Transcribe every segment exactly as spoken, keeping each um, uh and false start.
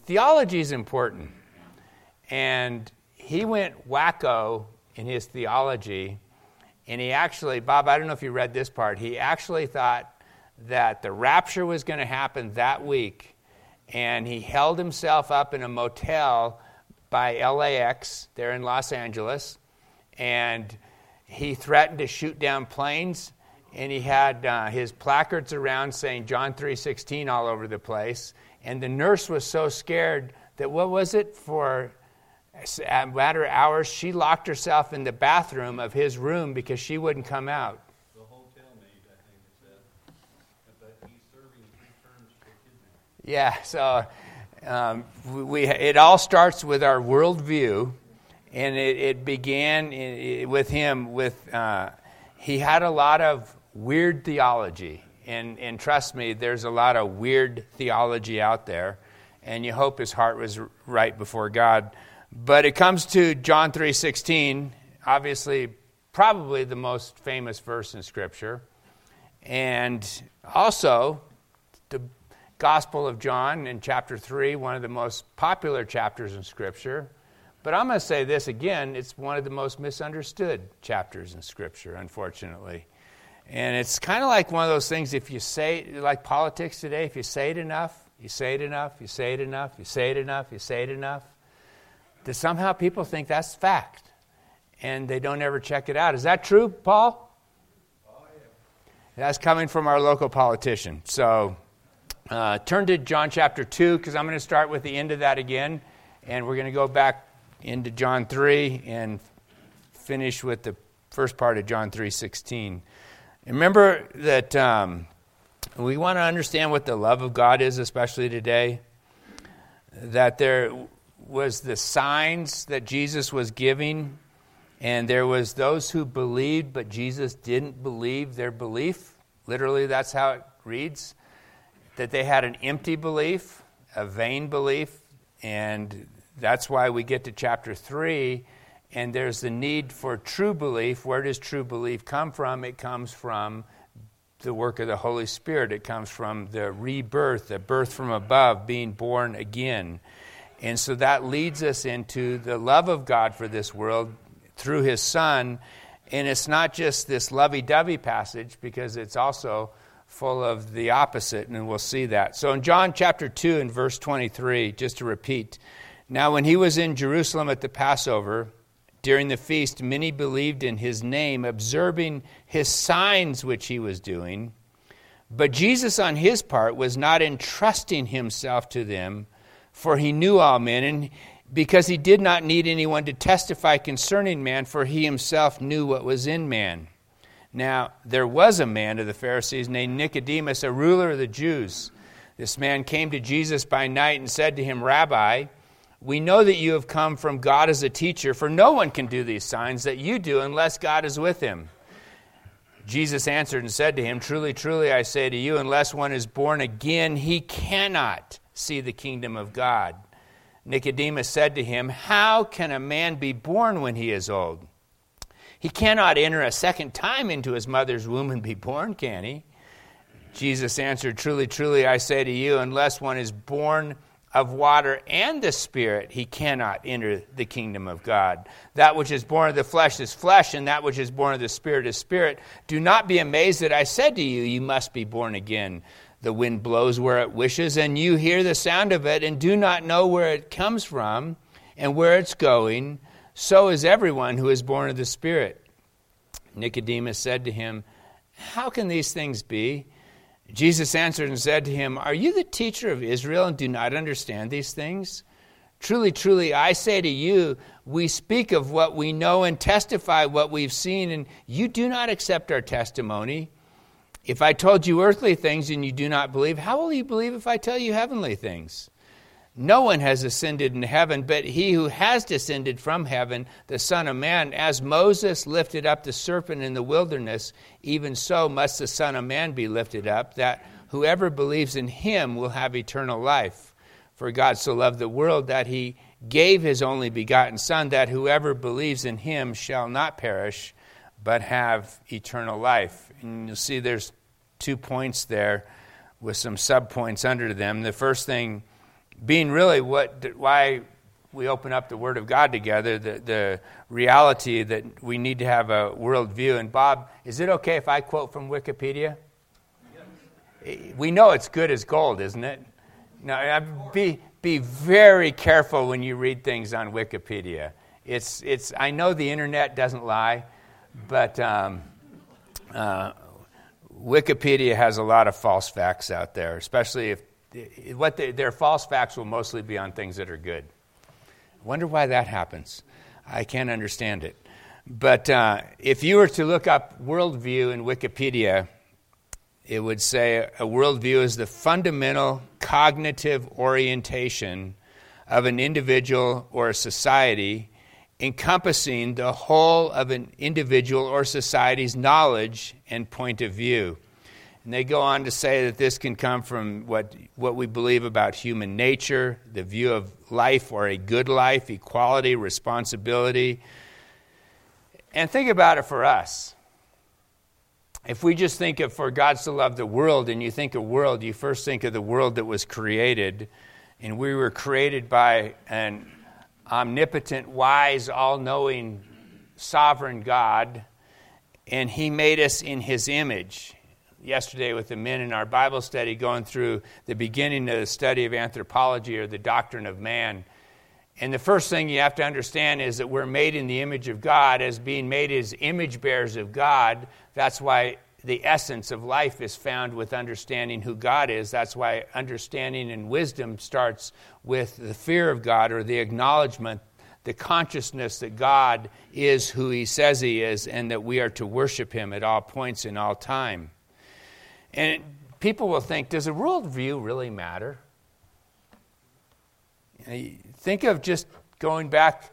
theology is important. And he went wacko in his theology. And he actually, Bob, I don't know if you read this part, he actually thought that the rapture was going to happen that week. And he held himself up in a motel by L A X there in Los Angeles. And he threatened to shoot down planes. And he had uh, his placards around saying John three sixteen all over the place. And the nurse was so scared that, what was it, for a matter of hours, she locked herself in the bathroom of his room because she wouldn't come out. The hotel maid, I think it said. But he's serving three terms for kidnapping. Yeah, so um, we, it all starts with our worldview. And it, it began in, with him with, uh, he had a lot of weird theology. And, and trust me, there's a lot of weird theology out there. And you hope his heart was right before God. But it comes to John three sixteen, obviously probably the most famous verse in Scripture. And also the Gospel of John in chapter three, one of the most popular chapters in Scripture. But I'm going to say this again, it's one of the most misunderstood chapters in Scripture, unfortunately. And it's kind of like one of those things, if you say, like politics today, if you say it enough, you say it enough, you say it enough, you say it enough, you say it enough, that somehow people think that's fact. And they don't ever check it out. Is that true, Paul? Oh, yeah. That's coming from our local politician. So uh, turn to John chapter two, because I'm going to start with the end of that again. And we're going to go back into John three and finish with the first part of John three sixteen. Remember that um, we want to understand what the love of God is, especially today. That there was the signs that Jesus was giving, and there was those who believed, but Jesus didn't believe their belief. Literally, that's how it reads. That they had an empty belief, a vain belief, and that's why we get to chapter three, and there's the need for true belief. Where does true belief come from? It comes from the work of the Holy Spirit. It comes from the rebirth, the birth from above, being born again. And so that leads us into the love of God for this world through His Son. And it's not just this lovey-dovey passage, because it's also full of the opposite, and we'll see that. So in John chapter two and verse twenty-three, just to repeat, now when He was in Jerusalem at the Passover, during the feast, many believed in His name, observing His signs which He was doing. But Jesus on His part was not entrusting Himself to them, for He knew all men, and because He did not need anyone to testify concerning man, for He Himself knew what was in man. Now, there was a man of the Pharisees named Nicodemus, a ruler of the Jews. This man came to Jesus by night and said to Him, Rabbi, we know that you have come from God as a teacher, for no one can do these signs that you do unless God is with him. Jesus answered and said to him, Truly, truly, I say to you, unless one is born again, he cannot see the kingdom of God. Nicodemus said to him, How can a man be born when he is old? He cannot enter a second time into his mother's womb and be born, can he? Jesus answered, Truly, truly, I say to you, unless one is born of water and the Spirit, he cannot enter the kingdom of God. That which is born of the flesh is flesh, and that which is born of the Spirit is spirit. Do not be amazed that I said to you, you must be born again. The wind blows where it wishes, and you hear the sound of it, and do not know where it comes from and where it's going. So is everyone who is born of the Spirit. Nicodemus said to him, How can these things be? Jesus answered and said to him, Are you the teacher of Israel and do not understand these things? Truly, truly, I say to you, we speak of what we know and testify what we've seen, and you do not accept our testimony. If I told you earthly things and you do not believe, how will you believe if I tell you heavenly things? No one has ascended into heaven, but he who has descended from heaven, the Son of Man. As Moses lifted up the serpent in the wilderness, even so must the Son of Man be lifted up, that whoever believes in him will have eternal life. For God so loved the world that he gave his only begotten Son, that whoever believes in him shall not perish, but have eternal life. And you'll see there's two points there with some subpoints under them. The first thing being really what why we open up the Word of God together, the, the reality that we need to have a worldview. And Bob, is it okay if I quote from Wikipedia? Yes. We know it's good as gold, isn't it? Now, be be very careful when you read things on Wikipedia. It's it's. I know the internet doesn't lie, but um, uh, Wikipedia has a lot of false facts out there, especially if what they, their false facts will mostly be on things that are good. Wonder why that happens. I can't understand it. But uh, if you were to look up worldview in Wikipedia, it would say a worldview is the fundamental cognitive orientation of an individual or a society encompassing the whole of an individual or society's knowledge and point of view. And they go on to say that this can come from what what we believe about human nature, the view of life or a good life, equality, responsibility. And think about it for us. If we just think of for God to love the world, and you think of world, you first think of the world that was created. And we were created by an omnipotent, wise, all-knowing, sovereign God. And He made us in His image. Yesterday with the men in our Bible study going through the beginning of the study of anthropology or the doctrine of man. And the first thing you have to understand is that we're made in the image of God. As being made as image bearers of God, that's why the essence of life is found with understanding who God is. That's why understanding and wisdom starts with the fear of God, or the acknowledgement, the consciousness that God is who He says He is, and that we are to worship Him at all points in all time. And people will think, does a worldview really matter? Think of just going back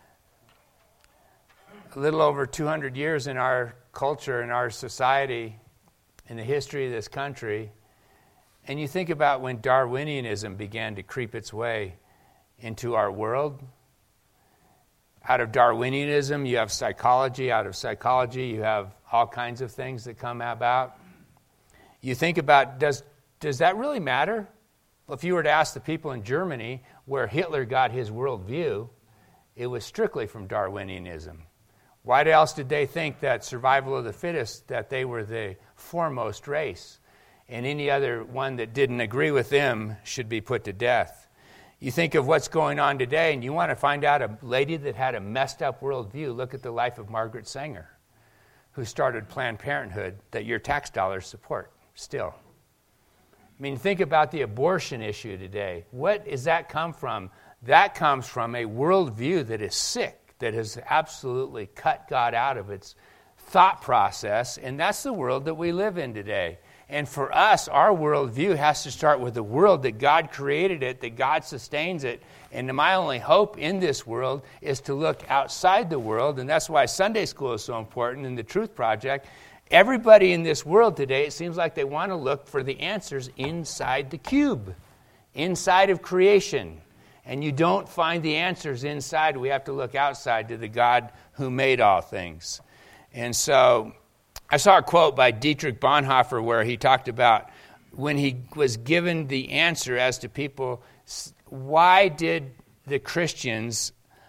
a little over two hundred years in our culture, in our society, in the history of this country, and you think about when Darwinianism began to creep its way into our world. Out of Darwinianism, you have psychology. Out of psychology, you have all kinds of things that come about. You think about, does does that really matter? Well, if you were to ask the people in Germany where Hitler got his worldview, it was strictly from Darwinianism. Why else did they think that survival of the fittest, that they were the foremost race, and any other one that didn't agree with them should be put to death? You think of what's going on today, and you want to find out a lady that had a messed up worldview. Look at the life of Margaret Sanger, who started Planned Parenthood that your tax dollars support. Still. I mean, think about the abortion issue today. What does that come from? That comes from a worldview that is sick, that has absolutely cut God out of its thought process, and that's the world that we live in today. And for us, our worldview has to start with the world that God created it, that God sustains it. And my only hope in this world is to look outside the world, and that's why Sunday school is so important, and the Truth Project. Everybody in this world today, it seems like they want to look for the answers inside the cube, inside of creation. And you don't find the answers inside. We have to look outside to the God who made all things. And so I saw a quote by Dietrich Bonhoeffer where he talked about when he was given the answer as to people, why did the Christians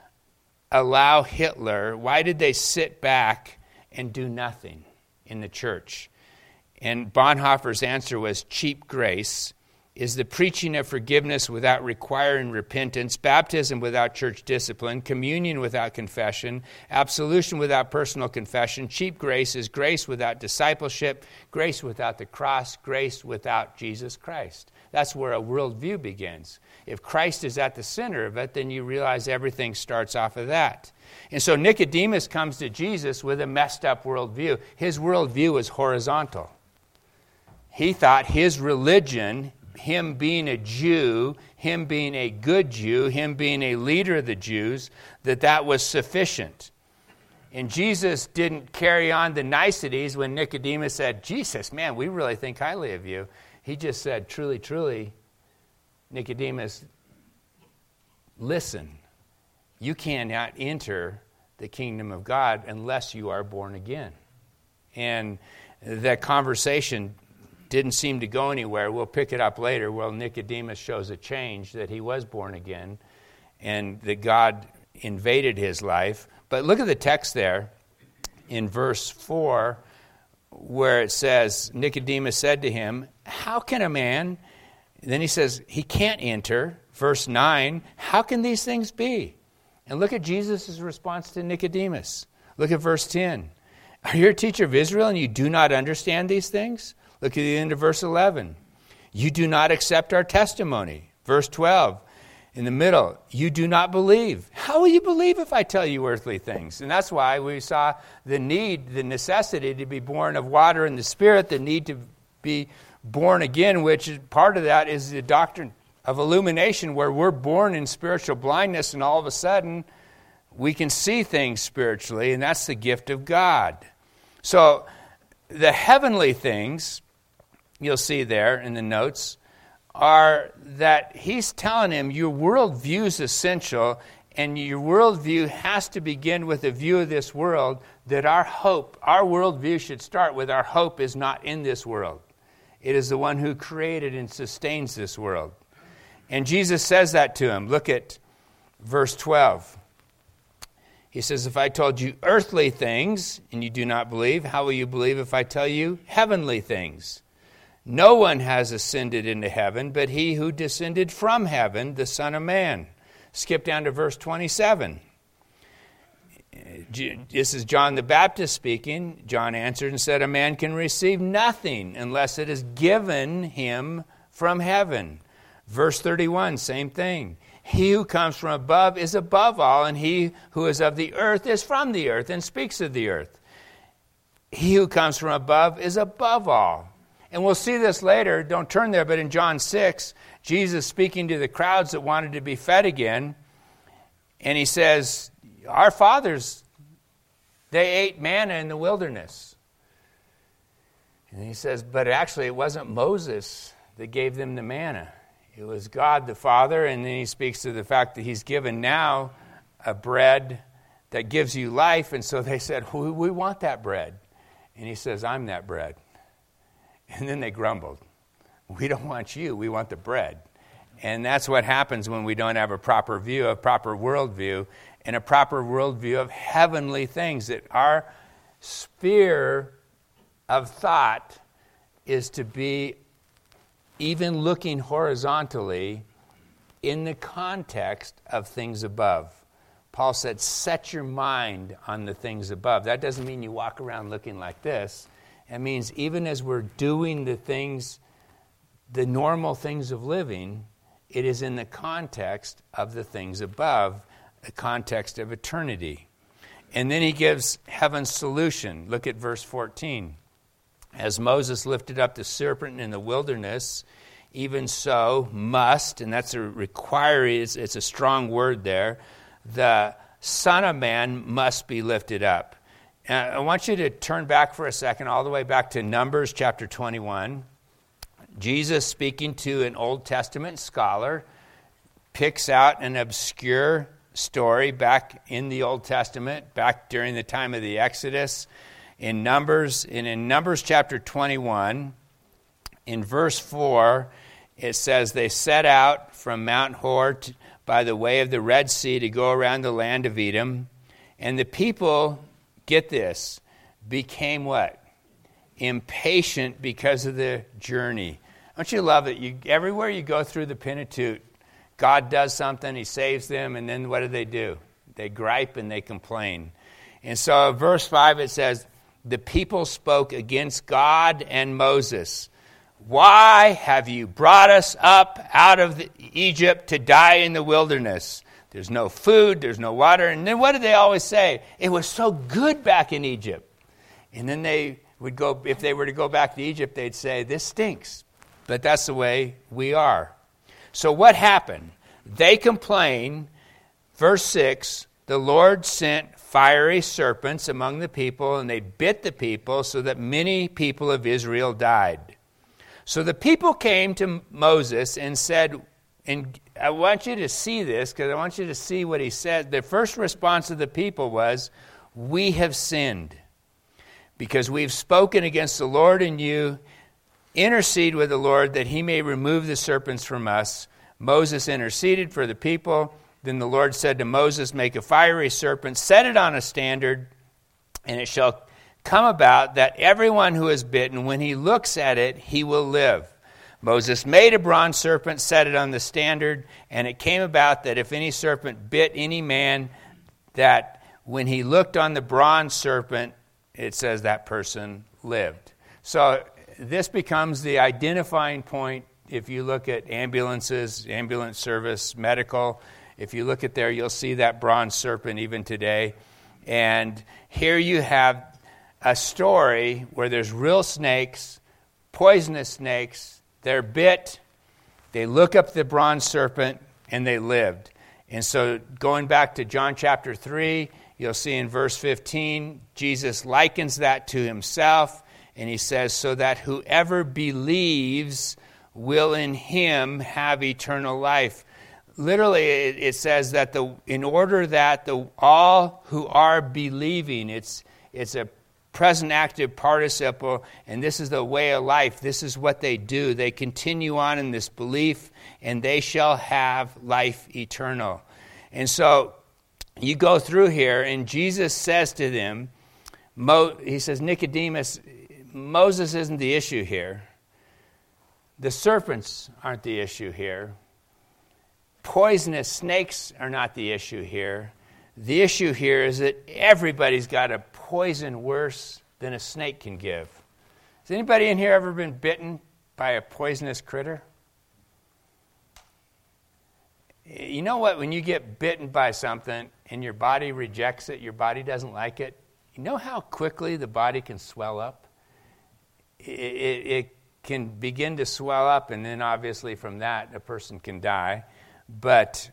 allow Hitler, why did they sit back and do nothing in the church? And Bonhoeffer's answer was, cheap grace is the preaching of forgiveness without requiring repentance, baptism without church discipline, communion without confession, absolution without personal confession. Cheap grace is grace without discipleship, grace without the cross, grace without Jesus Christ. That's where a worldview begins. If Christ is at the center of it, then you realize everything starts off of that. And so Nicodemus comes to Jesus with a messed up worldview. His worldview was horizontal. He thought his religion, him being a Jew, him being a good Jew, him being a leader of the Jews, that that was sufficient. And Jesus didn't carry on the niceties when Nicodemus said, Jesus, man, we really think highly of you. He just said, truly, truly, Nicodemus, listen, you cannot enter the kingdom of God unless you are born again. And that conversation didn't seem to go anywhere. We'll pick it up later. Well, Nicodemus shows a change, that he was born again and that God invaded his life. But look at the text there in verse four, where it says, Nicodemus said to him, how can a man, and then he says, he can't enter. Verse nine, how can these things be? And look at Jesus' response to Nicodemus. Look at verse ten. Are you a teacher of Israel and you do not understand these things? Look at the end of verse eleven. You do not accept our testimony. Verse twelve, in the middle, you do not believe. How will you believe if I tell you earthly things? And that's why we saw the need, the necessity to be born of water and the Spirit, the need to be born again, which is, part of that is the doctrine of illumination, where we're born in spiritual blindness and all of a sudden we can see things spiritually, and that's the gift of God. So the heavenly things, you'll see there in the notes, are that he's telling him your worldview is essential, and your worldview has to begin with a view of this world, that our hope, our worldview should start with our hope is not in this world. It is the one who created and sustains this world. And Jesus says that to him. Look at verse twelve. He says, if I told you earthly things and you do not believe, how will you believe if I tell you heavenly things? No one has ascended into heaven, but he who descended from heaven, the Son of Man. Skip down to verse twenty-seven. This is John the Baptist speaking. John answered and said, a man can receive nothing unless it is given him from heaven. Verse thirty-one, same thing. He who comes from above is above all, and he who is of the earth is from the earth and speaks of the earth. He who comes from above is above all. And we'll see this later. Don't turn there, but in John six, Jesus speaking to the crowds that wanted to be fed again, and he says, our fathers, they ate manna in the wilderness. And he says, but actually it wasn't Moses that gave them the manna. It was God the Father, and then he speaks to the fact that he's given now a bread that gives you life. And so they said, we, we want that bread. And he says, I'm that bread. And then they grumbled. We don't want you, we want the bread. And that's what happens when we don't have a proper view, a proper worldview, and a proper worldview of heavenly things. That our sphere of thought is to be even looking horizontally in the context of things above. Paul said, set your mind on the things above. That doesn't mean you walk around looking like this. It means even as we're doing the things, the normal things of living, it is in the context of the things above, the context of eternity. And then he gives heaven's solution. Look at verse fourteen. As Moses lifted up the serpent in the wilderness, even so must, and that's a require, it's, it's a strong word there, the Son of Man must be lifted up. And I want you to turn back for a second, all the way back to Numbers chapter twenty-one. Jesus, speaking to an Old Testament scholar, picks out an obscure story back in the Old Testament, back during the time of the Exodus, in Numbers, and in Numbers chapter twenty-one, in verse four, it says, they set out from Mount Hor to, by the way of the Red Sea to go around the land of Edom, and the people, get this, became what? Impatient because of the journey. Don't you love it? You, everywhere you go through the Pentateuch, God does something, he saves them, and then what do they do? They gripe and they complain. And so verse five, it says, the people spoke against God and Moses. Why have you brought us up out of the, Egypt to die in the wilderness? There's no food, there's no water. And then what did they always say? It was so good back in Egypt. And then they would go, if they were to go back to Egypt, they'd say, this stinks. But that's the way we are. So what happened? They complain. Verse six, the Lord sent fiery serpents among the people, and they bit the people so that many people of Israel died. So the people came to Moses and said, and I want you to see this because I want you to see what he said. The first response of the people was, we have sinned because we've spoken against the Lord and you. intercede with the Lord that he may remove the serpents from us. Moses interceded for the people. Then the Lord said to Moses, make a fiery serpent, set it on a standard, and it shall come about that everyone who is bitten, when he looks at it, he will live. Moses made a bronze serpent, set it on the standard, and it came about that if any serpent bit any man, that when he looked on the bronze serpent, it says that person lived. So this becomes the identifying point. If you look at ambulances, ambulance service, medical, if you look at there, you'll see that bronze serpent even today. And here you have a story where there's real snakes, poisonous snakes. They're bit, they look up the bronze serpent, and they lived. And so going back to John chapter three, you'll see in verse fifteen, Jesus likens that to himself, and he says, so that whoever believes will in him have eternal life. Literally, it, it says that the in order that the all who are believing, it's it's a present active participle, and this is the way of life. This is what they do. They continue on in this belief, and they shall have life eternal. And so you go through here, and Jesus says to them, Mo, he says, Nicodemus, Moses isn't the issue here. The serpents aren't the issue here. Poisonous snakes are not the issue here. The issue here is that everybody's got a poison worse than a snake can give. Has anybody in here ever been bitten by a poisonous critter? You know what? When you get bitten by something and your body rejects it, your body doesn't like it, you know how quickly the body can swell up? It, it, it can begin to swell up, and then obviously from that a person can die. But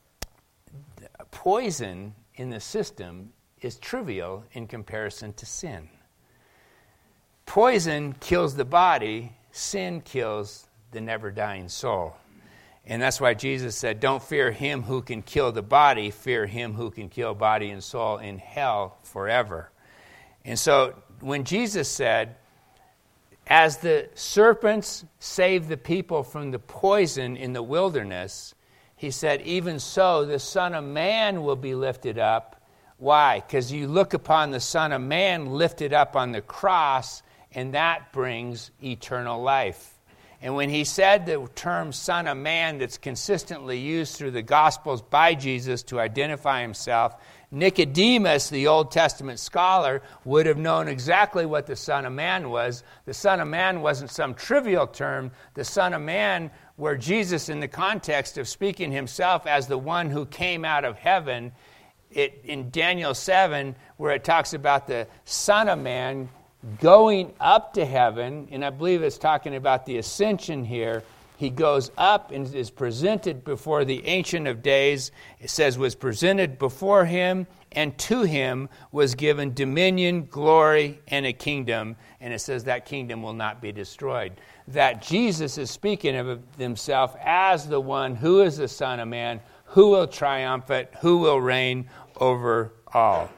poison in the system is trivial in comparison to sin. Poison kills the body, sin kills the never-dying soul. And that's why Jesus said, don't fear him who can kill the body, fear him who can kill body and soul in hell forever. And so when Jesus said, as the serpents saved the people from the poison in the wilderness, he said, even so, the Son of Man will be lifted up. Why? Because you look upon the Son of Man lifted up on the cross, and that brings eternal life. And when he said the term Son of Man that's consistently used through the Gospels by Jesus to identify himself, Nicodemus, the Old Testament scholar, would have known exactly what the Son of Man was. The Son of Man wasn't some trivial term. The Son of Man, where Jesus, in the context of speaking himself as the one who came out of heaven, it in Daniel seven, where it talks about the Son of Man going up to heaven, and I believe it's talking about the ascension here. He goes up and is presented before the Ancient of Days. It says, was presented before him, and to him was given dominion, glory, and a kingdom. And it says that kingdom will not be destroyed. That Jesus is speaking of himself as the one who is the Son of Man, who will triumph it, who will reign over all.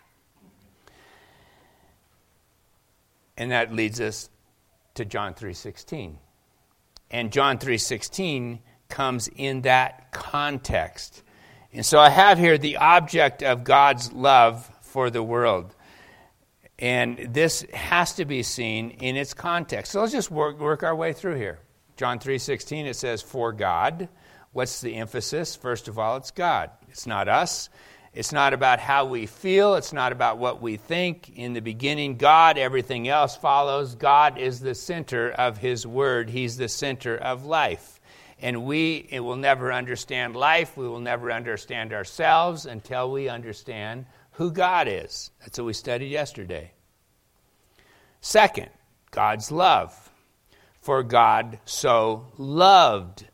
And that leads us to John three sixteen. And John three sixteen comes in that context. And so I have here the object of God's love for the world. And this has to be seen in its context. So let's just work, work our way through here. John three sixteen, it says, for God. What's the emphasis? First of all, it's God. It's not us. It's not about how we feel. It's not about what we think. In the beginning, God, everything else follows. God is the center of his word. He's the center of life. And we it will never understand life. We will never understand ourselves until we understand who God is. That's what we studied yesterday. Second, God's love. For God so loved.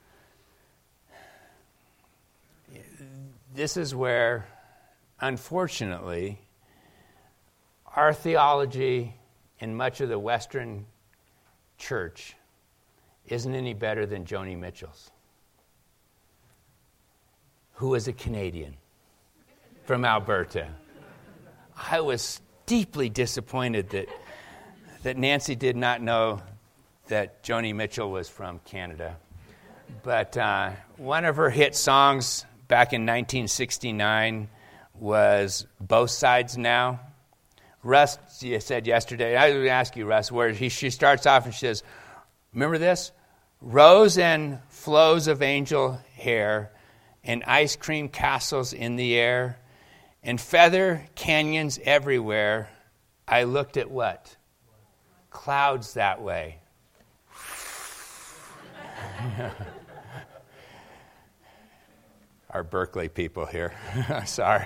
This is where, unfortunately, our theology in much of the Western church isn't any better than Joni Mitchell's, who is a Canadian from Alberta. I was deeply disappointed that, that Nancy did not know that Joni Mitchell was from Canada. But uh, one of her hit songs back in nineteen sixty-nine was Both Sides Now. Russ, you said yesterday, I was going to ask you, Russ, where he, she starts off and she says, remember this? Rows and flows of angel hair and ice cream castles in the air and feather canyons everywhere. I looked at what? Clouds that way. Our Berkeley people here. Sorry.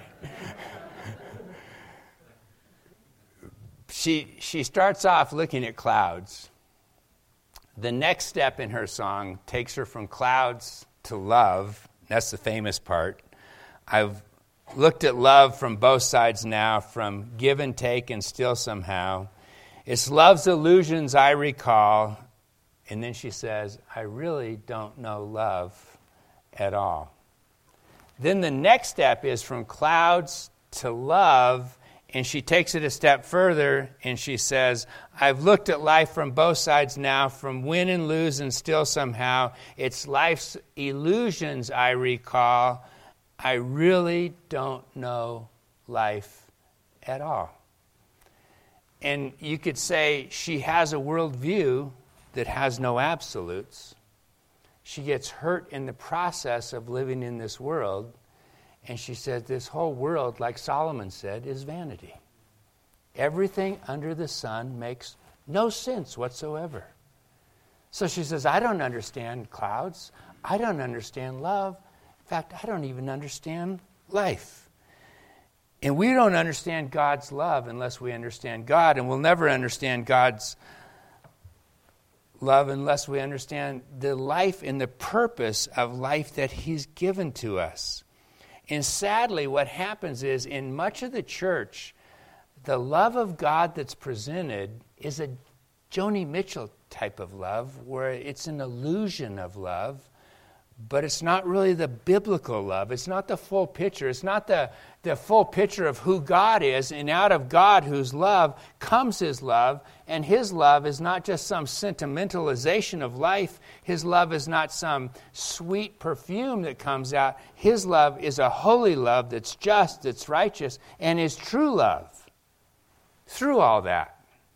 She she starts off looking at clouds. The next step in her song takes her from clouds to love. That's the famous part. I've looked at love from both sides now, from give and take and still somehow. It's love's illusions I recall. And then she says, I really don't know love at all. Then the next step is from clouds to love, and she takes it a step further, and she says, I've looked at life from both sides now, from win and lose and still somehow. It's life's illusions I recall. I really don't know life at all. And you could say she has a worldview that has no absolutes. She gets hurt in the process of living in this world. And she said, this whole world, like Solomon said, is vanity. Everything under the sun makes no sense whatsoever. So she says, I don't understand clouds. I don't understand love. In fact, I don't even understand life. And we don't understand God's love unless we understand God. And we'll never understand God's love unless we understand the life and the purpose of life that He's given to us. And sadly, what happens is, in much of the church, the love of God that's presented is a Joni Mitchell type of love, where it's an illusion of love, but it's not really the biblical love. It's not the full picture. It's not the, the full picture of who God is, and out of God, whose love, comes His love, and His love is not just some sentimentalization of life. His love is not some sweet perfume that comes out. His love is a holy love that's just, that's righteous, and is true love. Through all that,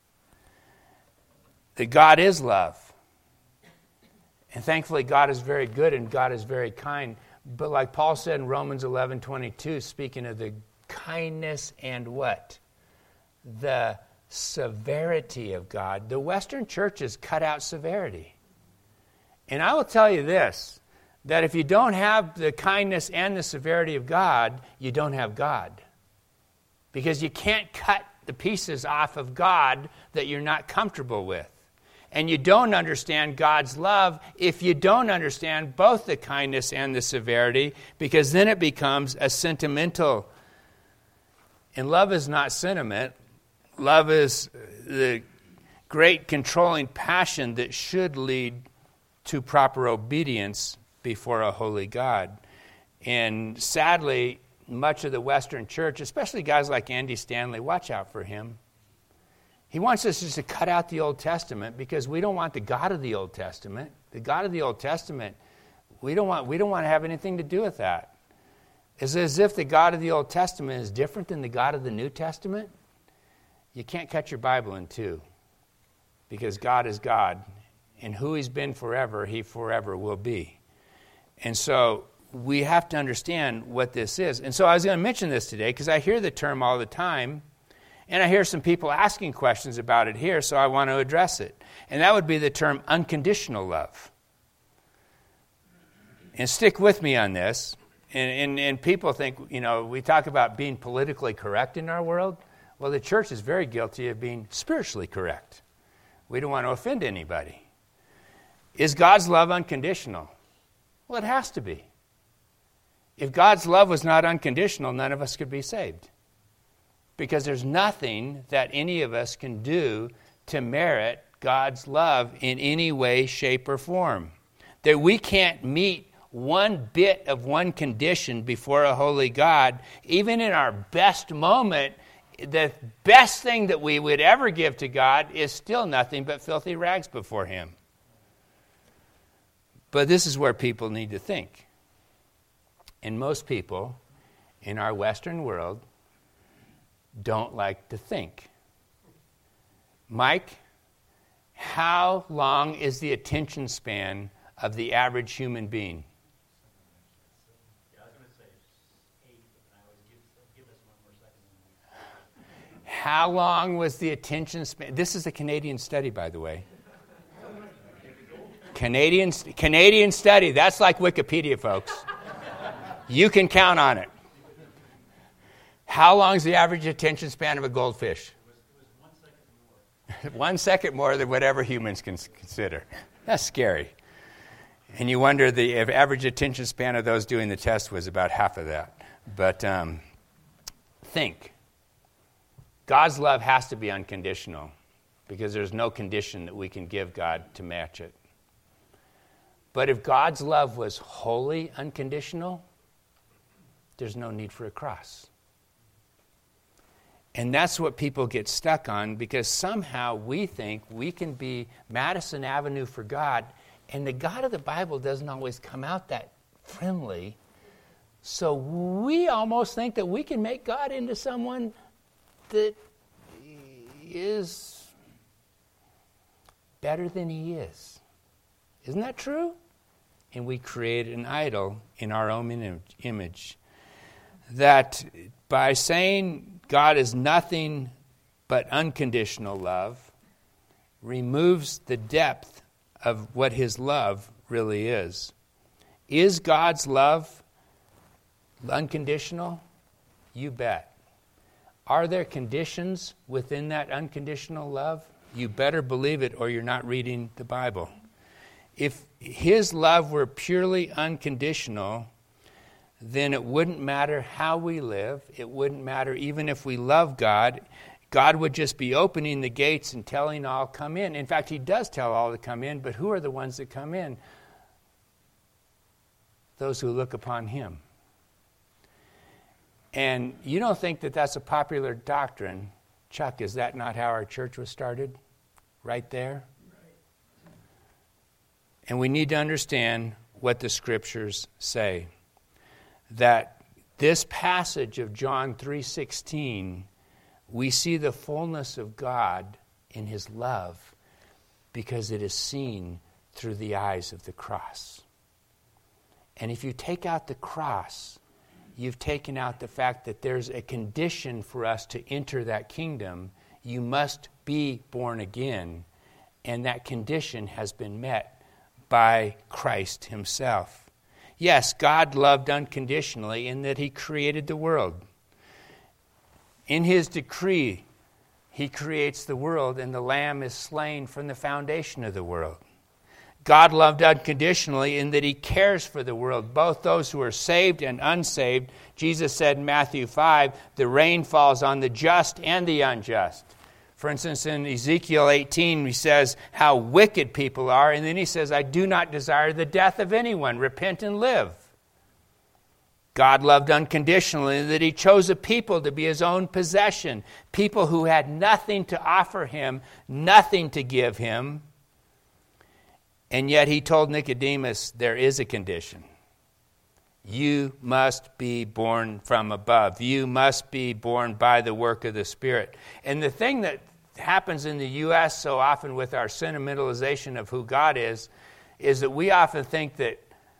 that God is love. And thankfully, God is very good and God is very kind. But like Paul said in Romans eleven twenty-two, speaking of the kindness and what? The severity of God. The Western churches cut out severity. And I will tell you this, that if you don't have the kindness and the severity of God, you don't have God. Because you can't cut the pieces off of God that you're not comfortable with. And you don't understand God's love if you don't understand both the kindness and the severity, because then it becomes a sentimental. And love is not sentiment. Love is the great controlling passion that should lead to proper obedience before a holy God. And sadly, much of the Western church, especially guys like Andy Stanley, watch out for him. He wants us just to cut out the Old Testament because we don't want the God of the Old Testament. The God of the Old Testament, we don't want we don't want to have anything to do with that. It's as if the God of the Old Testament is different than the God of the New Testament. You can't cut your Bible in two, because God is God, and who He's been forever, He forever will be. And so we have to understand what this is. And so I was going to mention this today because I hear the term all the time. And I hear some people asking questions about it here, so I want to address it. And that would be the term unconditional love. And stick with me on this. And, and, and people think, you know, we talk about being politically correct in our world. Well, the church is very guilty of being spiritually correct. We don't want to offend anybody. Is God's love unconditional? Well, it has to be. If God's love was not unconditional, none of us could be saved. Because there's nothing that any of us can do to merit God's love in any way, shape, or form. That we can't meet one bit of one condition before a holy God, even in our best moment, the best thing that we would ever give to God is still nothing but filthy rags before him. But this is where people need to think. And most people in our Western world don't like to think. Mike, how long is the attention span of the average human being? Yeah, I was going to say eight, but I always give, give us one more second. How long was the attention span? This is a Canadian study, by the way. Canadian, Canadian study. That's like Wikipedia, folks. You can count on it. How long is the average attention span of a goldfish? One second more than whatever humans can consider. That's scary. And you wonder the average attention span of those doing the test was about half of that. But um, think. God's love has to be unconditional because there's no condition that we can give God to match it. But if God's love was wholly unconditional, there's no need for a cross. And that's what people get stuck on because somehow we think we can be Madison Avenue for God, and the God of the Bible doesn't always come out that friendly. So we almost think that we can make God into someone that is better than he is. Isn't that true? And we create an idol in our own image. That by saying God is nothing but unconditional love removes the depth of what his love really is. Is God's love unconditional? You bet. Are there conditions within that unconditional love? You better believe it or you're not reading the Bible. If his love were purely unconditional, then it wouldn't matter how we live. It wouldn't matter even if we love God. God would just be opening the gates and telling all, come in. In fact, he does tell all to come in, but who are the ones that come in? Those who look upon him. And you don't think that that's a popular doctrine. Chuck, is that not how our church was started? Right there? And we need to understand what the scriptures say. That this passage of John three sixteen, we see the fullness of God in his love because it is seen through the eyes of the cross. And if you take out the cross, you've taken out the fact that there's a condition for us to enter that kingdom. You must be born again, and that condition has been met by Christ himself. Yes, God loved unconditionally in that he created the world. In his decree, he creates the world, and the Lamb is slain from the foundation of the world. God loved unconditionally in that he cares for the world, both those who are saved and unsaved. Jesus said in Matthew five, the rain falls on the just and the unjust. For instance, in Ezekiel eighteen, he says how wicked people are, and then he says, I do not desire the death of anyone. Repent and live. God loved unconditionally that he chose a people to be his own possession, people who had nothing to offer him, nothing to give him. And yet he told Nicodemus, there is a condition. You must be born from above. You must be born by the work of the Spirit. And the thing that happens in the U S so often with our sentimentalization of who God is, is that we often think that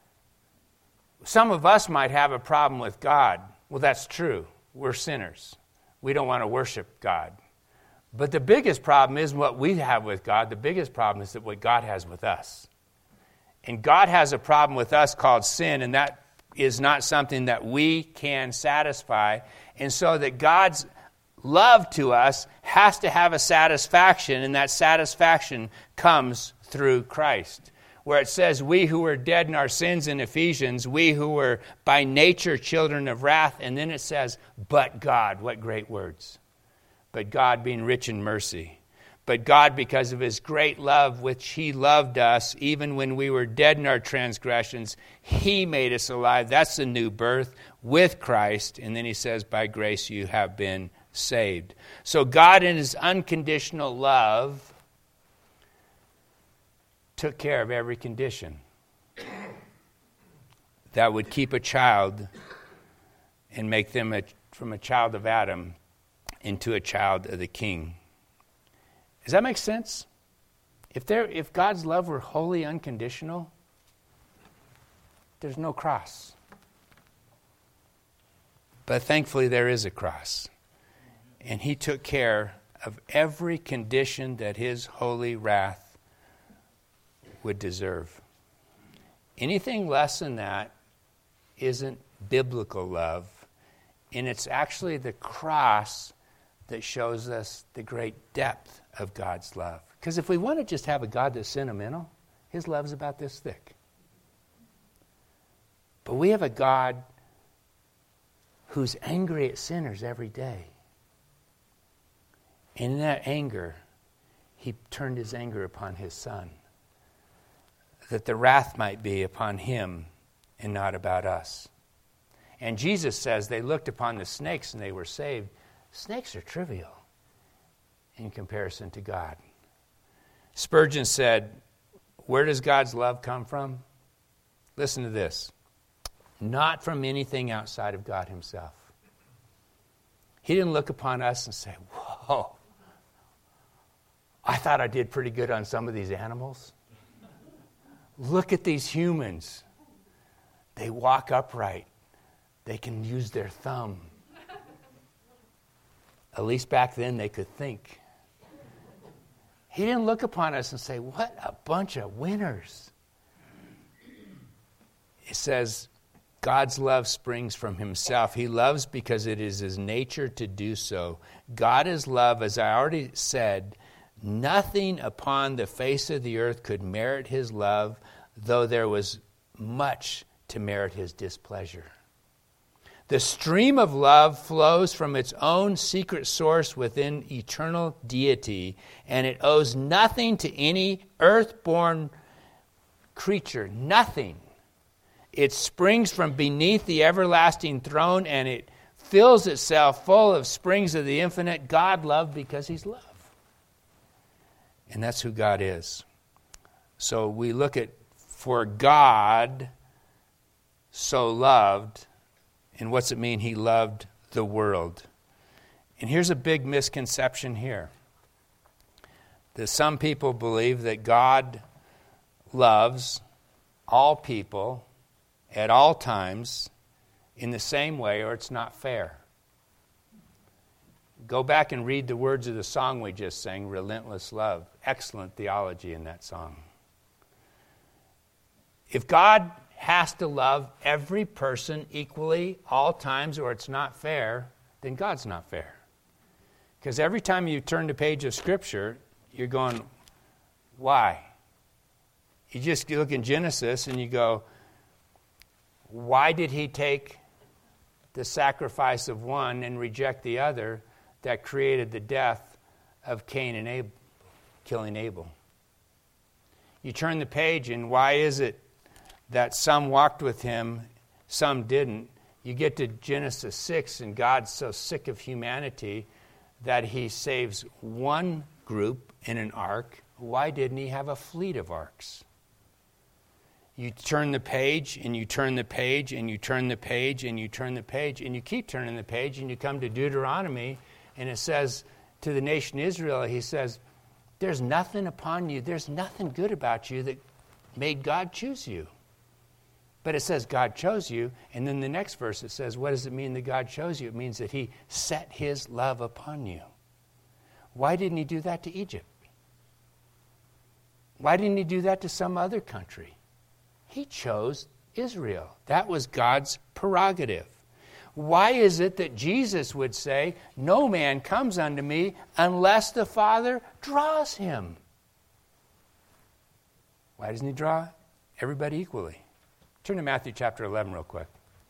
some of us might have a problem with God. Well, that's true. We're sinners. We don't want to worship God. But the biggest problem isn't what we have with God. The biggest problem is that what God has with us. And God has a problem with us called sin, and that is not something that we can satisfy. And so that God's love to us has to have a satisfaction, and that satisfaction comes through Christ. Where it says, we who were dead in our sins in Ephesians, we who were by nature children of wrath, and then it says, but God. What great words. But God being rich in mercy. But God, because of his great love, which he loved us, even when we were dead in our transgressions, he made us alive. That's the new birth with Christ. And then he says, by grace you have been saved. So God, in his unconditional love, took care of every condition that would keep a child and make them a, from a child of Adam into a child of the King. Does that make sense? If there, if God's love were wholly unconditional, there's no cross. But thankfully there is a cross. And he took care of every condition that his holy wrath would deserve. Anything less than that isn't biblical love. And it's actually the cross that shows us the great depth of God's love. Because if we want to just have a God that's sentimental, his love's about this thick. But we have a God who's angry at sinners every day. And in that anger, he turned his anger upon his Son, that the wrath might be upon him and not about us. And Jesus says they looked upon the snakes and they were saved. Snakes are trivial in comparison to God. Spurgeon said, where does God's love come from? Listen to this. Not from anything outside of God himself. He didn't look upon us and say, whoa, I thought I did pretty good on some of these animals. Look at these humans. They walk upright. They can use their thumb. At least back then they could think. He didn't look upon us and say, what a bunch of winners. It says, God's love springs from himself. He loves because it is his nature to do so. God is love, as I already said. Nothing upon the face of the earth could merit his love, though there was much to merit his displeasure. The stream of love flows from its own secret source within eternal deity, and it owes nothing to any earth-born creature, nothing. It springs from beneath the everlasting throne, and it fills itself full of springs of the infinite. God loved because he's love. And that's who God is. So we look at, for God so loved, and what's it mean? He loved the world. And here's a big misconception here. That some people believe that God loves all people at all times in the same way, or it's not fair. Go back and read the words of the song we just sang, Relentless Love. Excellent theology in that song. If God has to love every person equally all times, or it's not fair, then God's not fair. Because every time you turn the page of Scripture, you're going, why? You just look in Genesis and you go, why did he take the sacrifice of one and reject the other that created the death of Cain and Abel, killing Abel? You turn the page and why is it that some walked with him, some didn't? You get to Genesis six and God's so sick of humanity that he saves one group in an ark. Why didn't he have a fleet of arks? You turn the page and you turn the page and you turn the page and you turn the page and you keep turning the page and you come to Deuteronomy and it says to the nation Israel, he says, there's nothing upon you, there's nothing good about you that made God choose you. But it says God chose you, and then the next verse it says, what does it mean that God chose you? It means that he set his love upon you. Why didn't he do that to Egypt? Why didn't he do that to some other country? He chose Israel. That was God's prerogative. Why is it that Jesus would say, no man comes unto me unless the Father draws him? Why doesn't he draw everybody equally? Turn to Matthew chapter eleven real quick.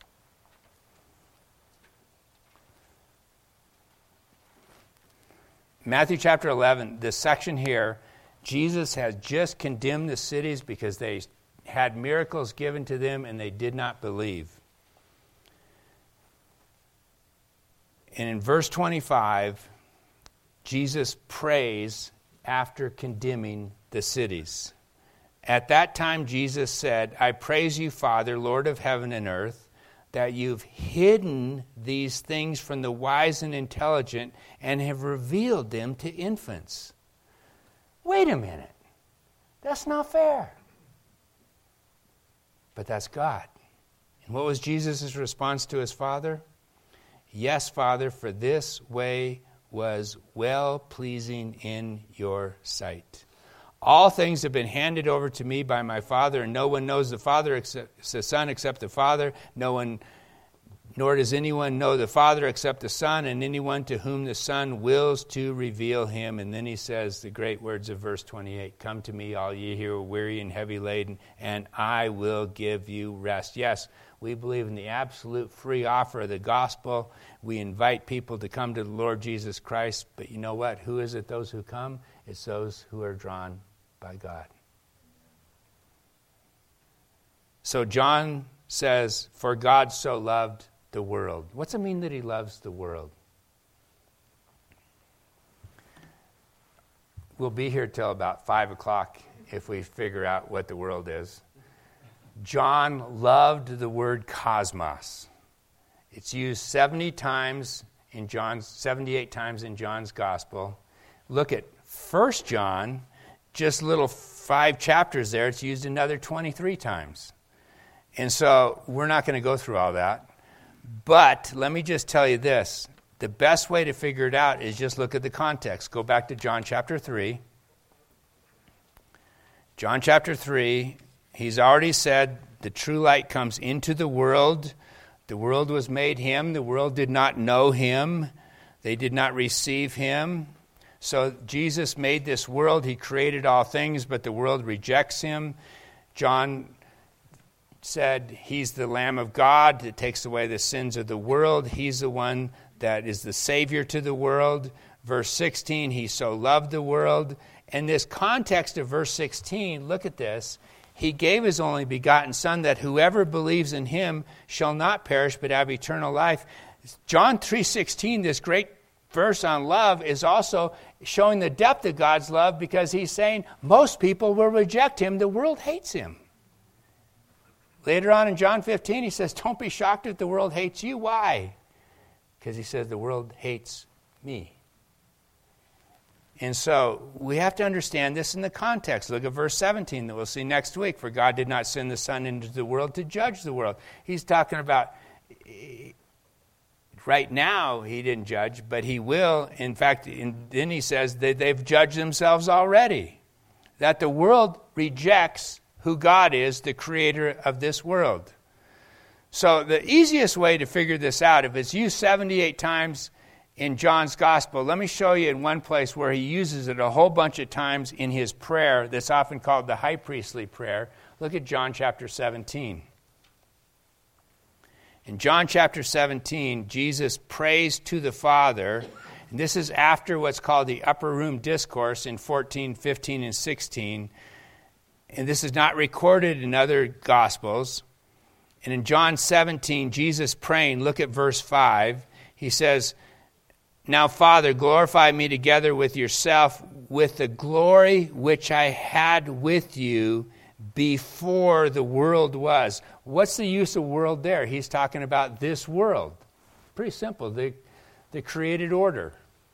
Matthew chapter eleven, this section here, Jesus has just condemned the cities because they had miracles given to them and they did not believe. And in verse twenty-five, Jesus prays after condemning the cities. At that time, Jesus said, I praise you, Father, Lord of heaven and earth, that you've hidden these things from the wise and intelligent and have revealed them to infants. Wait a minute. That's not fair. But that's God. And what was Jesus' response to his Father? Yes, Father, for this way was well-pleasing in your sight. All things have been handed over to me by my Father, and no one knows the Father except the Son except the Father. No one, nor does anyone know the Father except the Son, and anyone to whom the Son wills to reveal him. And then he says the great words of verse twenty-eight, come to me, all ye who are weary and heavy laden, and I will give you rest. Yes, we believe in the absolute free offer of the gospel. We invite people to come to the Lord Jesus Christ. But you know what? Who is it, those who come? It's those who are drawn by God. So John says, for God so loved the world. What's it mean that he loves the world? We'll be here till about five o'clock if we figure out what the world is. John loved the word cosmos. It's used seventy times in John's, seventy-eight times in John's gospel. Look at First John, just little five chapters there, it's used another twenty-three times. And so we're not going to go through all that. But let me just tell you this. The best way to figure it out is just look at the context. Go back to John chapter three. John chapter three, he's already said the true light comes into the world. The world was made him. The world did not know him. They did not receive him. So Jesus made this world. He created all things, but the world rejects him. John said he's the Lamb of God that takes away the sins of the world. He's the one that is the Savior to the world. Verse sixteen, he so loved the world. In this context of verse sixteen, look at this. He gave his only begotten Son that whoever believes in him shall not perish but have eternal life. John three sixteen, this great verse on love, is also showing the depth of God's love because he's saying most people will reject him. The world hates him. Later on in John fifteen, he says, don't be shocked if the world hates you. Why? Because he says the world hates me. And so we have to understand this in the context. Look at verse seventeen that we'll see next week. For God did not send the Son into the world to judge the world. He's talking about right now he didn't judge, but he will. In fact, in, then he says that they've judged themselves already. That the world rejects who God is, the creator of this world. So the easiest way to figure this out, if it's used seventy-eight times in John's gospel, let me show you in one place where he uses it a whole bunch of times in his prayer that's often called the high priestly prayer. Look at John chapter seventeen. In John chapter seventeen, Jesus prays to the Father. And this is after what's called the upper room discourse in fourteen, fifteen, and sixteen. And this is not recorded in other gospels. And in John seventeen, Jesus praying, look at verse five. He says, now, Father, glorify me together with yourself with the glory which I had with you before the world was. What's the use of world there? He's talking about this world. Pretty simple, the, the created order.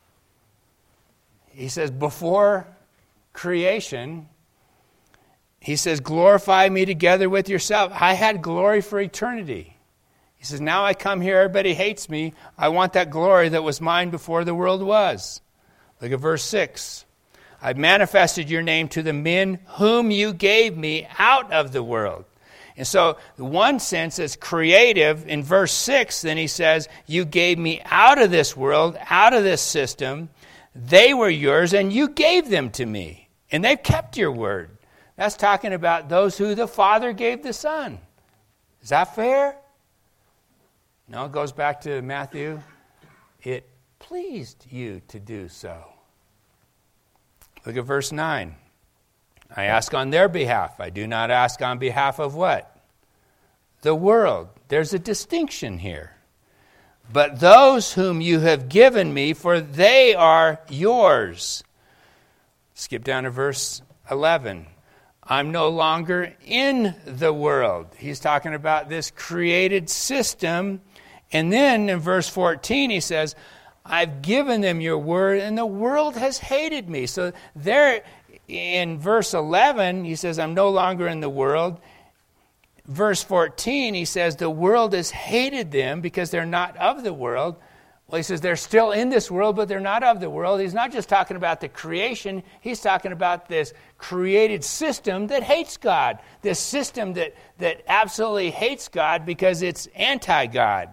He says, before creation, he says, glorify me together with yourself. I had glory for eternity. He says, now I come here, everybody hates me. I want that glory that was mine before the world was. Look at verse six. I've manifested your name to the men whom you gave me out of the world. And so the one sense is creative. In verse six, then he says, you gave me out of this world, out of this system. They were yours and you gave them to me. And they've kept your word. That's talking about those who the Father gave the Son. Is that fair? No, it goes back to Matthew. It pleased you to do so. Look at verse nine. I ask on their behalf. I do not ask on behalf of what? The world. There's a distinction here. but those whom you have given me, for they are yours. Skip down to verse eleven. I'm no longer in the world. He's talking about this created system. And then in verse fourteen, he says, I've given them your word, and the world has hated me. So there in verse eleven, he says, I'm no longer in the world. Verse fourteen, he says, the world has hated them because they're not of the world. Well, he says they're still in this world, but they're not of the world. He's not just talking about the creation. He's talking about this created system that hates God. This system that, that absolutely hates God because it's anti-God.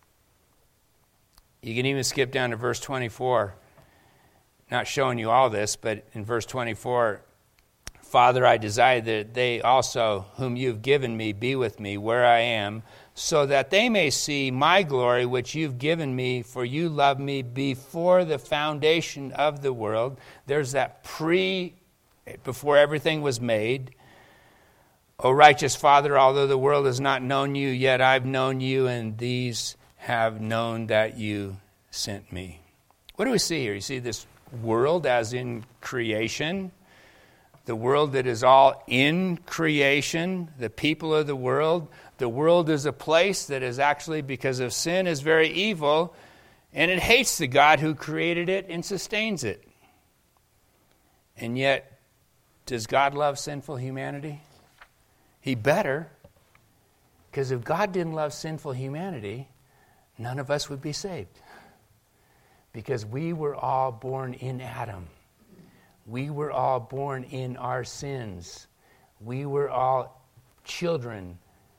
You can even skip down to verse twenty-four. Not showing you all this, but in verse twenty-four, Father, I desire that they also, whom you've given me, be with me where I am, so that they may see my glory, which you've given me, for you loved me before the foundation of the world. There's that pre, before everything was made. O righteous Father, although the world has not known you, yet I've known you, and these have known that you sent me. What do we see here? You see this world as in creation, the world that is all in creation, the people of the world. The world is a place that is actually, because of sin, is very evil, and it hates the God who created it and sustains it. And yet, does God love sinful humanity? He better, because if God didn't love sinful humanity, none of us would be saved. Because we were all born in Adam. We were all born in our sins. We were all children.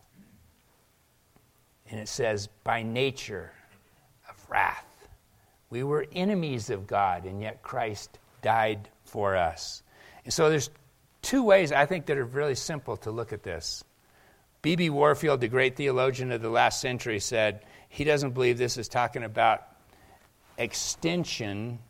And it says, by nature of wrath. We were enemies of God, and yet Christ died for us. And so there's two ways I think that are really simple to look at this. B B Warfield, the great theologian of the last century, said he doesn't believe this is talking about extension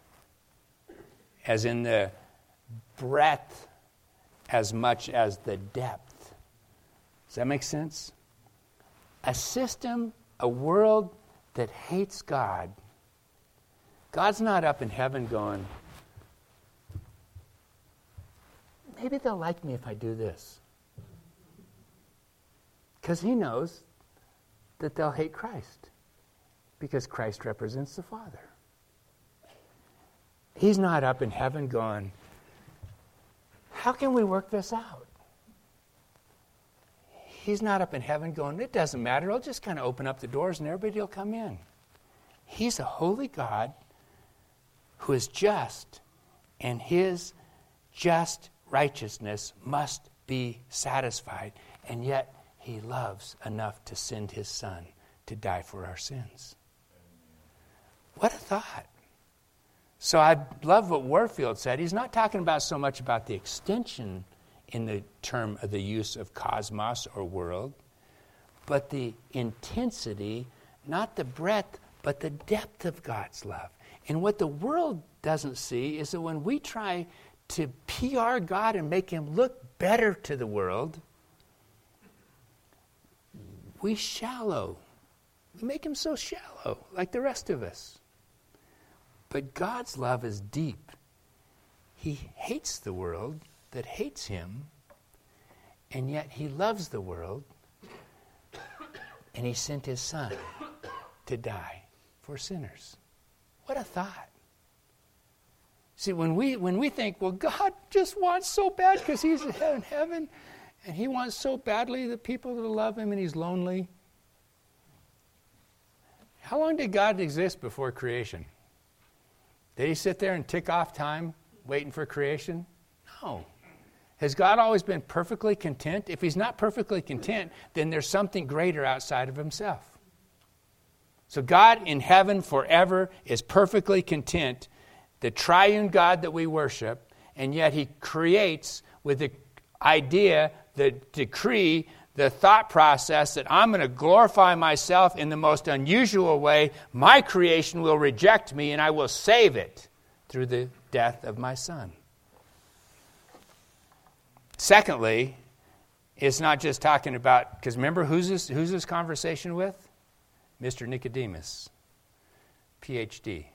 as in the breadth as much as the depth. Does that make sense? A system, a world that hates God. God's not up in heaven going, maybe they'll like me if I do this. Because he knows that they'll hate Christ. Because Christ represents the Father. He's not up in heaven going, how can we work this out? He's not up in heaven going, it doesn't matter, I'll just kind of open up the doors and everybody will come in. He's a holy God who is just, and his just righteousness must be satisfied, and yet he loves enough to send his Son to die for our sins. What a thought. So I love what Warfield said. He's not talking about so much about the extension in the term of the use of cosmos or world, but the intensity, not the breadth, but the depth of God's love. And what the world doesn't see is that when we try to P R God and make him look better to the world, we shallow. We make him so shallow, like the rest of us. But God's love is deep. He hates the world that hates him, and yet he loves the world, and he sent his Son to die for sinners. What a thought. See, when we when we think, well, God just wants so bad because he's in heaven, and he wants so badly the people to love him, and he's lonely. How long did God exist before creation? Did he sit there and tick off time waiting for creation? No. Has God always been perfectly content? If he's not perfectly content, then there's something greater outside of himself. So God in heaven forever is perfectly content, the triune God that we worship, and yet he creates with the idea, the decree, the thought process that I'm going to glorify myself in the most unusual way. My creation will reject me, and I will save it through the death of my Son. Secondly, it's not just talking about, because remember who's this, who's this conversation with? Mister Nicodemus, P H D,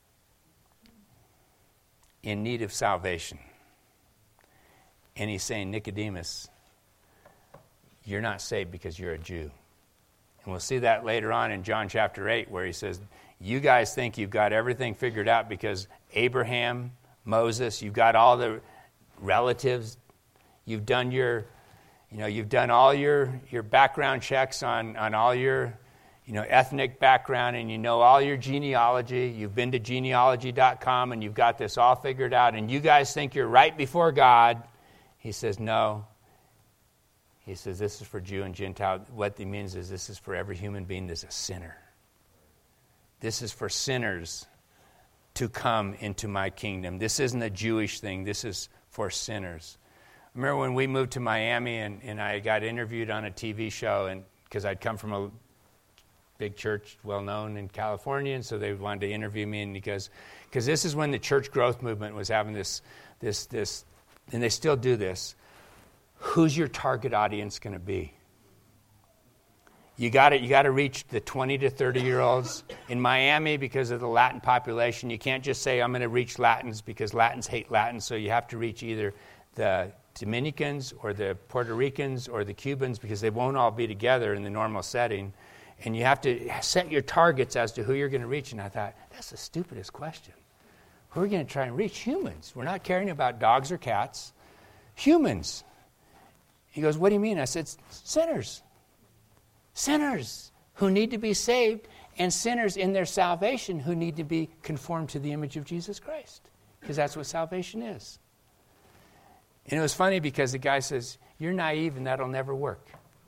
in need of salvation. And he's saying, Nicodemus, you're not saved because you're a Jew. And we'll see that later on in John chapter eight, where he says, you guys think you've got everything figured out because Abraham, Moses, you've got all the relatives, you've done your, you know, you've done all your, your background checks on, on all your, you know, ethnic background, and you know all your genealogy. You've been to genealogy dot com, and you've got this all figured out, and you guys think you're right before God. He says, no. He says, this is for Jew and Gentile. What he means is this is for every human being that's a sinner. This is for sinners to come into my kingdom. This isn't a Jewish thing. This is for sinners. I remember when we moved to Miami, and, and I got interviewed on a T V show, and because I'd come from a big church, well-known in California, and so they wanted to interview me, and because because this is when the church growth movement was having this, this, this, and they still do this. Who's your target audience going to be? You got to you got to reach the twenty to thirty year olds in Miami because of the Latin population. You can't just say I'm going to reach Latins because Latins hate Latins. So you have to reach either the Dominicans or the Puerto Ricans or the Cubans because they won't all be together in the normal setting. And you have to set your targets as to who you're going to reach. And I thought, that's the stupidest question. Who are we going to try and reach? Humans. We're not caring about dogs or cats. Humans. He goes, what do you mean? I said, sinners. Sinners who need to be saved, and sinners in their salvation who need to be conformed to the image of Jesus Christ. Because that's what salvation is. And it was funny because the guy says, you're naive and that'll never work.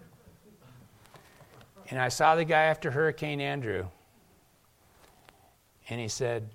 And I saw the guy after Hurricane Andrew, and he said,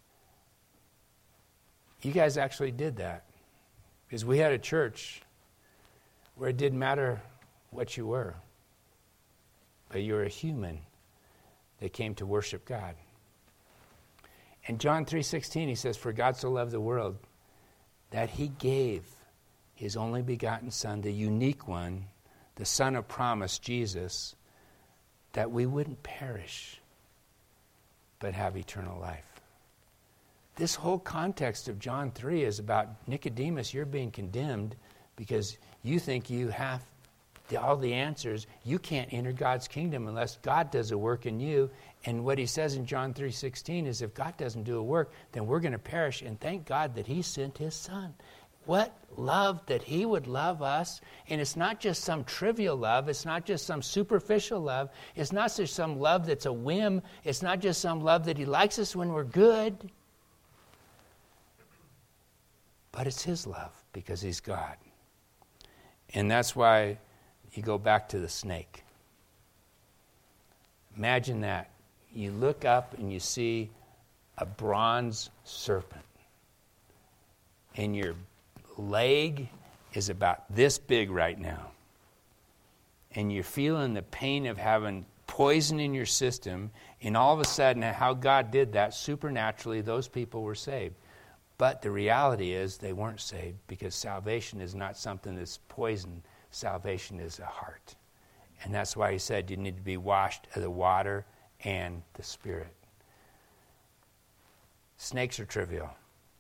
you guys actually did that. Because we had a church where it didn't matter what you were, but you were a human that came to worship God. In John three sixteen, he says, for God so loved the world that he gave his only begotten Son, the unique one, the Son of promise, Jesus, that we wouldn't perish, but have eternal life. This whole context of John three is about Nicodemus, you're being condemned because you think you have the, all the answers. You can't enter God's kingdom unless God does a work in you. And what he says in John three sixteen is if God doesn't do a work, then we're going to perish. And thank God that he sent his Son. What love that he would love us. And it's not just some trivial love. It's not just some superficial love. It's not just some love that's a whim. It's not just some love that he likes us when we're good. But it's his love because he's God. And that's why you go back to the snake. Imagine that. You look up and you see a bronze serpent. And your leg is about this big right now. And you're feeling the pain of having poison in your system. And all of a sudden, how God did that, supernaturally, those people were saved. But the reality is they weren't saved because salvation is not something that's poison. Salvation is a heart. And that's why he said you need to be washed of the water and the Spirit. Snakes are trivial.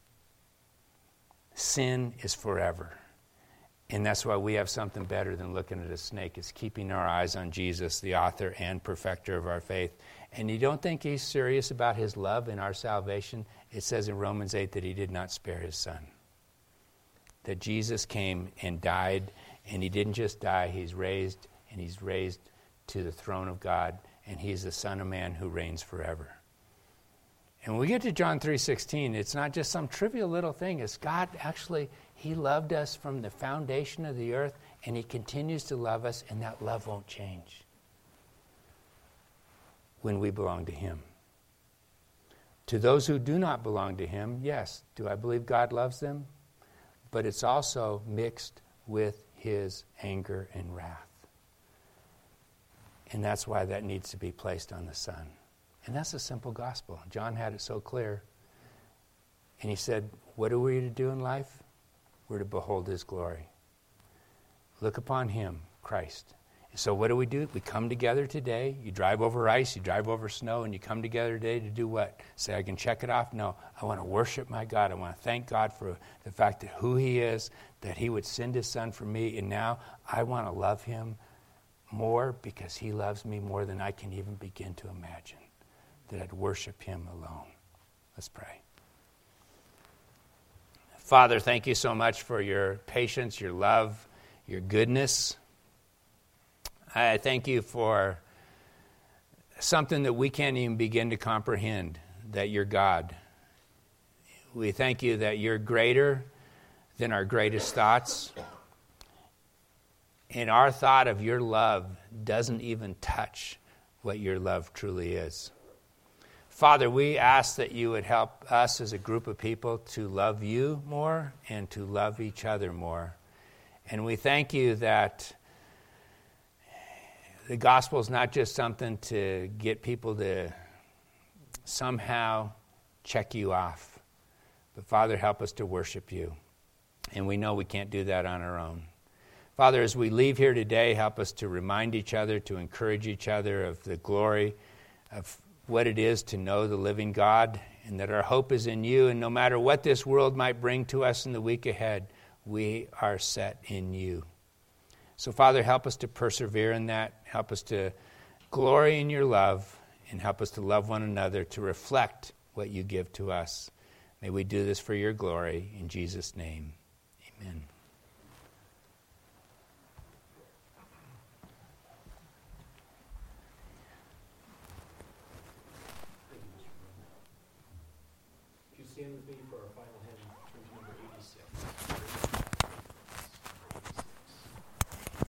Sin is forever. And that's why we have something better than looking at a snake. It's keeping our eyes on Jesus, the author and perfecter of our faith. And you don't think he's serious about his love and our salvation? It says in Romans eight that he did not spare his Son. That Jesus came and died, and he didn't just die, he's raised, and he's raised to the throne of God, and he's the Son of Man who reigns forever. And when we get to John three sixteen, it's not just some trivial little thing. It's God actually, he loved us from the foundation of the earth, and he continues to love us, and that love won't change when we belong to him. To those who do not belong to him, yes, do I believe God loves them? But it's also mixed with his anger and wrath. And that's why that needs to be placed on the Son. And that's a simple gospel. John had it so clear. And he said, what are we to do in life? We're to behold his glory. Look upon him, Christ. So what do we do? We come together today. You drive over ice, you drive over snow, and you come together today to do what? Say, I can check it off? No, I want to worship my God. I want to thank God for the fact that who he is, that he would send his son for me, and now I want to love him more because he loves me more than I can even begin to imagine, that I'd worship him alone. Let's pray. Father, thank you so much for your patience, your love, your goodness. I thank you for something that we can't even begin to comprehend, that you're God. We thank you that you're greater than our greatest thoughts. And our thought of your love doesn't even touch what your love truly is. Father, we ask that you would help us as a group of people to love you more and to love each other more. And we thank you that the gospel is not just something to get people to somehow check you off. But Father, help us to worship you. And we know we can't do that on our own. Father, as we leave here today, help us to remind each other, to encourage each other of the glory of what it is to know the living God, and that our hope is in you. And no matter what this world might bring to us in the week ahead, we are set in you. So, Father, help us to persevere in that. Help us to glory in your love, and help us to love one another, to reflect what you give to us. May we do this for your glory. In Jesus' name, amen. Would you stand with me for our final hymn?